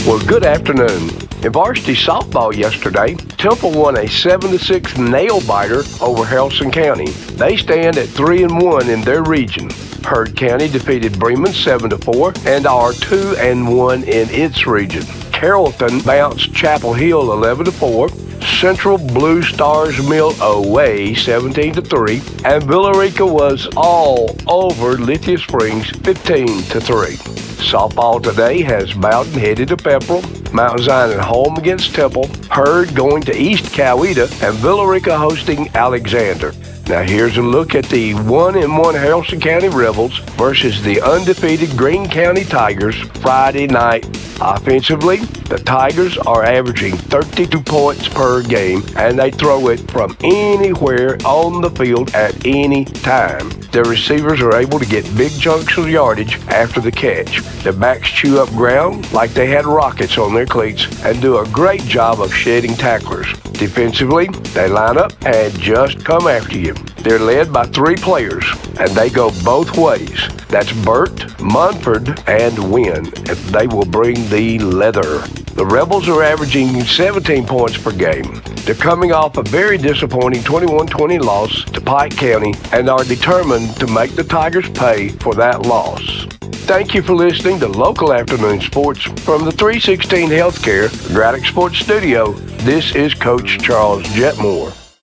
Well, good afternoon. In varsity softball yesterday, Temple won a 7-6 nail-biter over Haralson County. They stand at 3-1 in their region. Heard County defeated Bremen 7-4 and are 2-1 in its region. Carrollton bounced Chapel Hill 11-4. Central Blue Stars Mill away 17-3, and Villarica was all over Lithia Springs 15-3. Softball today has Bowden headed to Pepperell, Mount Zion at home against Temple, Heard going to East Coweta, and Villarica hosting Alexander. Now here's a look at the 1-1 Haralson County Rebels versus the undefeated Greene County Tigers Friday night. Offensively, the Tigers are averaging 32 points per game, and they throw it from anywhere on the field at any time. Their receivers are able to get big chunks of yardage after the catch. Their backs chew up ground like they had rockets on their cleats and do a great job of shedding tacklers. Defensively, they line up and just come after you. They're led by 3 players, and they go both ways. That's Burt, Munford, and Wynn, and they will bring the leather. The Rebels are averaging 17 points per game. They're coming off a very disappointing 21-20 loss to Pike County and are determined to make the Tigers pay for that loss. Thank you for listening to Local Afternoon Sports from the 316 Healthcare Braddock Sports Studio. This is Coach Charles Jetmore.